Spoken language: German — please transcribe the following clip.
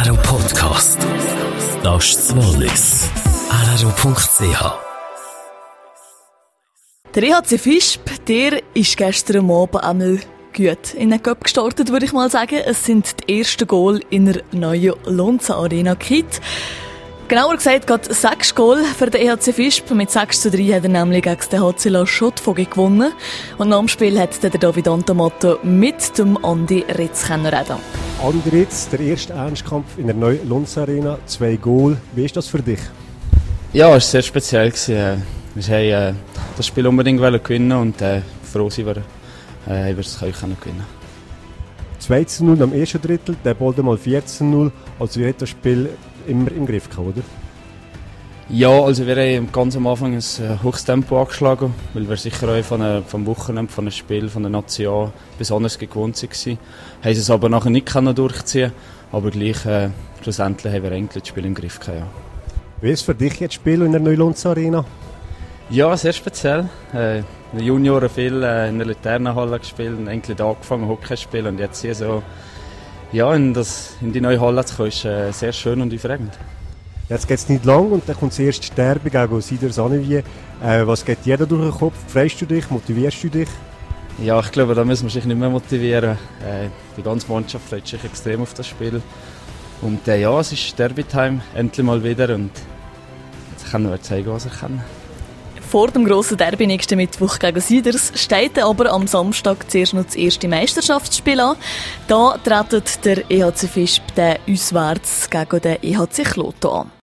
RRO Podcast. Das ist das Wallis. RRO.ch. Der EHC Visp, der ist gestern Abend einmal gut in den Cup gestartet, würde ich mal sagen. Es sind die ersten Goal in der neuen Lonza Arena Kit. Genauer gesagt, gerade 6 Goal für den EHC Visp. Mit 6:3 hat er nämlich gegen den HC La Chaux-de-Fonds gewonnen. Und nach dem Spiel hat der David Antomato mit dem Andi Ritz reden. Andi Ritz, der erste Ernstkampf in der neuen Lonza Arena, 2 Goal. Wie ist das für dich? Ja, es war sehr speziell. Wir wollten das Spiel unbedingt gewinnen und froh sind wir es gewinnen. 2:0 am ersten Drittel, der bald mal 14:0. Also ihr habt das Spiel immer im Griff gehabt, oder? Ja, also wir haben ganz am Anfang ein hohes Tempo angeschlagen, weil wir sicher auch vom Wochenende, von einem Spiel, von der Nation besonders gewohnt waren. Haben es aber nachher nicht durchziehen, aber gleich schlussendlich haben wir eigentlich das Spiel im Griff gehabt, ja. Wie ist es für dich jetzt Spiel in der neuen Lonza Arena? Ja, sehr speziell. In den Junioren viel in der Laternenhalle gespielt, eigentlich angefangen Hockey zu spielen und jetzt hier so in die neue Halle zu kommen, ist sehr schön und aufregend. Jetzt geht es nicht lang und dann kommt das erste Derby gegen Ciders Anneville. Was geht dir da durch den Kopf? Freust du dich? Motivierst du dich? Ja, ich glaube, da müssen wir sich nicht mehr motivieren. Die ganze Mannschaft freut sich extrem auf das Spiel. Und es ist Derby-Time, endlich mal wieder. Und jetzt können wir zeigen, was wir können. Vor dem grossen Derby nächsten Mittwoch gegen Ciders steht aber am Samstag zuerst noch das erste Meisterschaftsspiel an. Da tretet der EHC Visp auswärts gegen den EHC Kloten an.